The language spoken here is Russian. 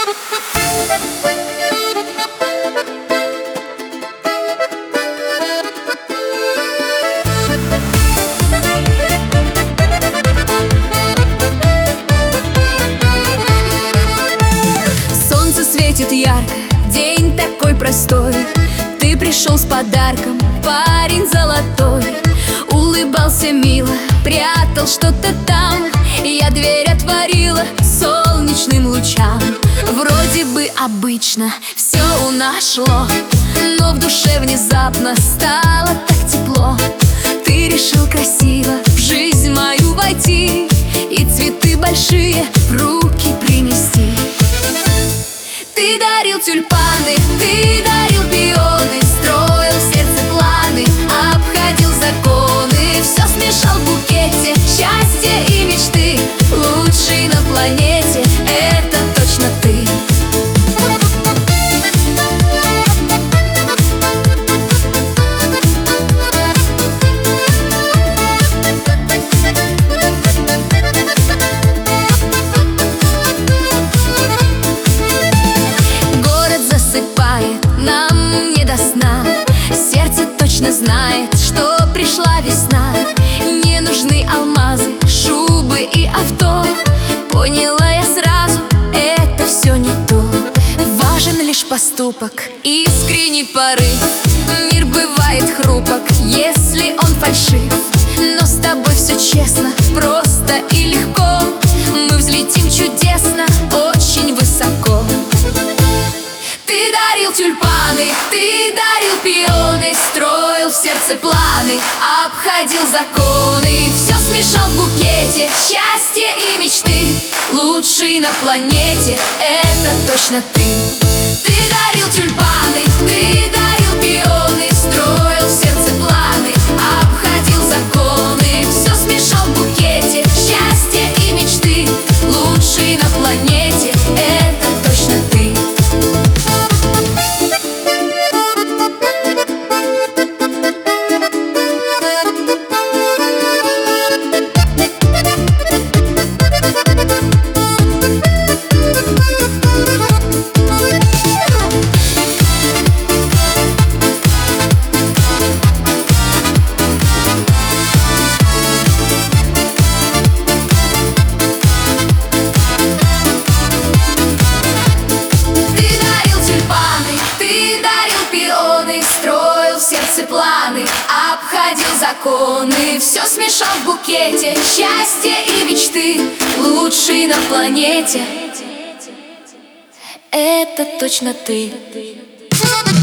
Солнце светит ярко, день такой простой. Ты пришел с подарком, парень золотой. Улыбался мило, прятал что-то там. Я дверь отворила солнечным лучам. Вроде бы обычно все у нас шло, но в душе внезапно стало так тепло. Ты решил красиво в жизнь мою войти и цветы большие в руки принести. Ты дарил тюльпаны, ты дарил пионы, строил в сердце планы, обходил законы, все смешал в букете счастья и мечты. Лучший на планете — это точно ты. Нам не до сна, сердце точно знает, что пришла весна. Не нужны алмазы, шубы и авто. Поняла я сразу, это все не то. Важен лишь поступок, искренний порыв. Мир бывает хрупок, если он фальшив. Но с тобой все честно, просто и легко. Мы взлетим чудесно, очень высоко. Ты дарил тюльпаны, ты дарил пионы, строил в сердце планы, обходил законы, все смешал в букете счастья и мечты. Лучший на планете — это точно ты. Ты дарил тюльпаны, ты дарил пионы, строил в сердце планы, обходил законы, все смешал в букете счастья и мечты. Лучший на планете — это точно ты. Строил в сердце планы, обходил законы, все смешал в букете счастья и мечты. Лучший на планете — это точно ты.